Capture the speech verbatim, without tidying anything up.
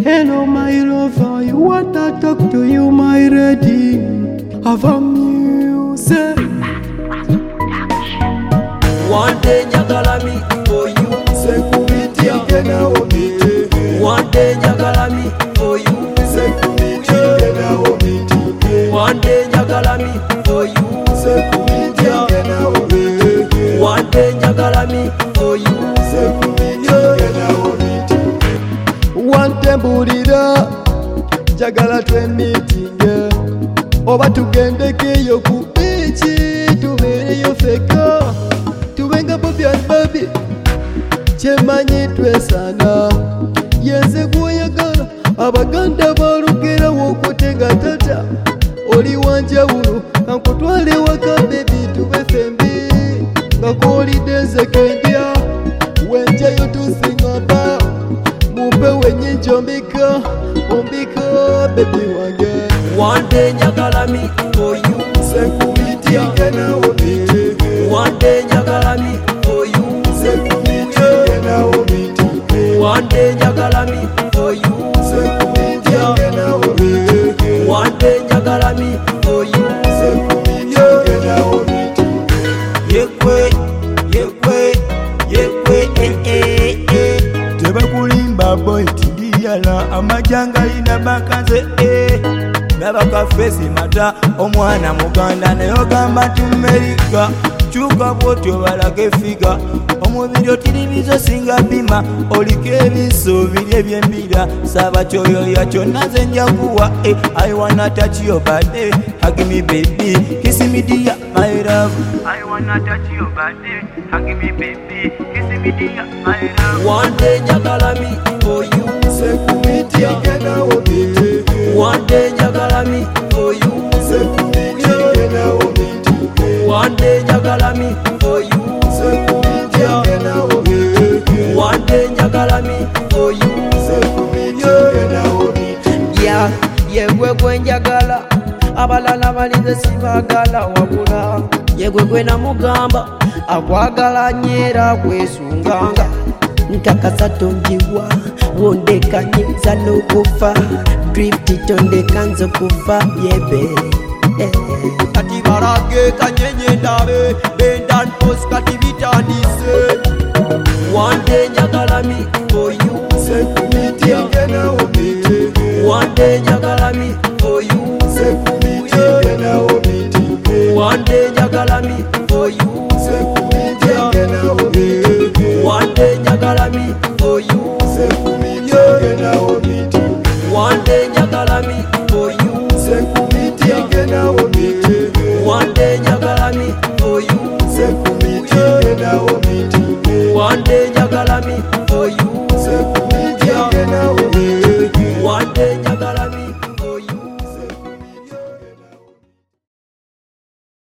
Hello my lover, you want to talk to you my lady. Have a music. One day nyagala me for you. Sekubitia kena omiti. One day nyagala me for you. Sekubitia kena omiti. One day nyagala me for you. Sekubitia kena omiti. One day nyagala me for you. Sekubitia kena omiti. Wantembulira njagala twemitinge oba tugendekeyo ku bichi tubeereyo feka tubenga Bobby and Baby kyemanyi twesana yenze gw'oyagala abaganda balugerawo okutenga tata oli wanjawulo kankutwale waka bebi tube fembi nga koolidde nze kendya wenjayo tusiŋamba mumpe wenyingi ombika ombika bebi wange. One day nyagala me for you. Sekubitia kena omiti. One day nyagala me for you. Sekubitia kena omiti. One day nyagala me for you. Sekubitia kena omiti. One day nyagala me for you. Sekubitia kena omiti. Yekwe, yekwe, yekwe, eh eh eh. Tebakulimba boy tidiyala amajanga ina bakaze eh. Nabaka fezi mata omwana muganda nayogamba tumerika chuka bwotyo balage figa omubiri otiribizo singa bima oliko ebiso biri ebyembira saba kyoyo yakyo naze njakuwa eh. I wanna touch your body, hug me baby, kiss me dear my love. I wanna touch your body, hug me baby, kiss me dear my love. One day nyagala me for you. Sekubitia kena omiti. One day nyagala me for you. Sekubitia kena omiti. One day nyagala me for you. Sekubitia kena omiti. One day nyagala me for you. Sekubitia kena omiti. Yeah, yegwe gwe njagala abalala balinze sibagala wabula yegwe gwe namugamba akwagala nyera kwesunganga nkakasa tonjiwa wondekanyiza n'okufa drifti tondekanza okufa yebe kati barage kanyenye ndabe bendan post kati bitandise. One day nyagala me for you. Sekubitia kena omiti. One day nyagala me for you. Sekubitia kena omiti. One day nyagala me for you. Sekubitia kena omiti. One day nyagala me for you. Sekubitia kena omiti. One day nyagala me for you. Sekubitia kena omiti. One day nyagala me for you.